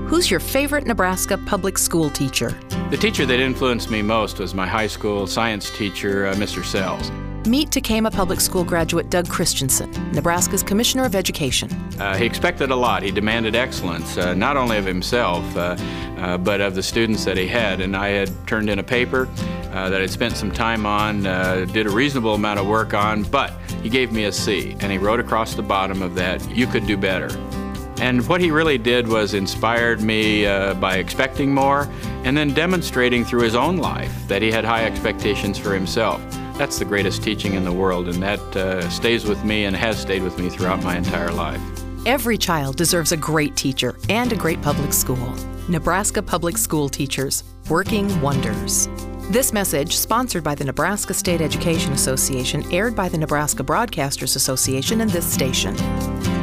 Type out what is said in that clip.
Who's your favorite Nebraska public school teacher? The teacher that influenced me most was my high school science teacher, Mr. Sells. Meet Tekamah Public School graduate Doug Christensen, Nebraska's Commissioner of Education. He expected a lot. He demanded excellence, not only of himself, but of the students that he had. And I had turned in a paper that I'd spent some time on, did a reasonable amount of work on, but he gave me a C. And he wrote across the bottom of that, "You could do better." And what he really did was inspired me by expecting more and then demonstrating through his own life that he had high expectations for himself. That's the greatest teaching in the world, and that stays with me and has stayed with me throughout my entire life. Every child deserves a great teacher and a great public school. Nebraska Public School Teachers, working wonders. This message, sponsored by the Nebraska State Education Association, aired by the Nebraska Broadcasters Association and this station.